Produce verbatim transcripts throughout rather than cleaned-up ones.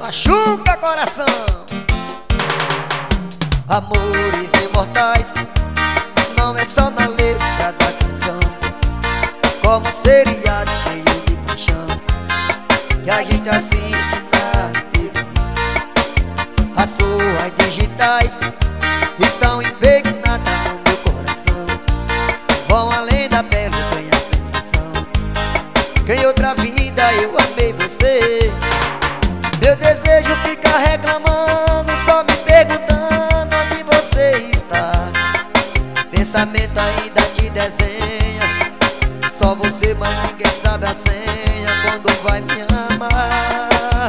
machuca coração. Amores imortais não é só na letra da canção, como um seriado cheio de paixão que a gente assiste na T V. As suas digitais estão impregnadas no meu coração, vão além da pele, vem a sensação que em outra vida eu amei você. Meu desejo fica reclamando, só me perguntando onde você está. Pensamento ainda te desenha, só você, mas ninguém sabe a senha quando vai me amar.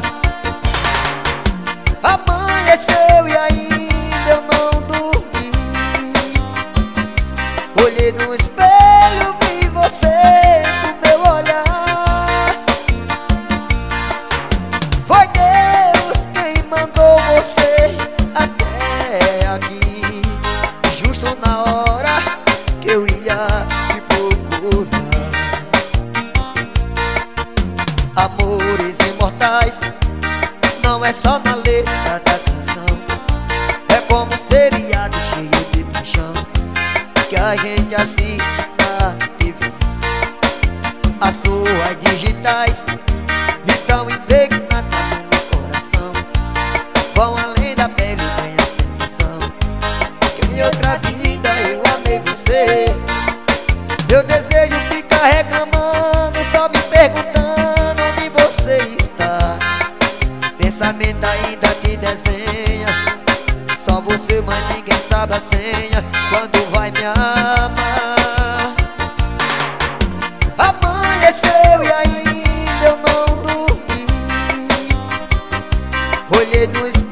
Amanheceu e ainda eu não dormi. Olhei no espelho, vi você no meu olhar. Foi Deus quem mandou você até aqui, justo na hora que eu ia te procurar. Amores imortais não é só na letra da canção, é como um seriado cheio de paixão que a gente assiste na T V. As suas digitais estão impregnadas no meu coração, vão além da pele, vem a sensação que em outra vida eu amei você. Meu desejo fica reclamando, só me perguntando onde você está. Pensamento ainda te desenha, só você, mas ninguém sabe a senha quando vai me amar. Amanheceu e ainda eu não dormi. Olhei no espelho,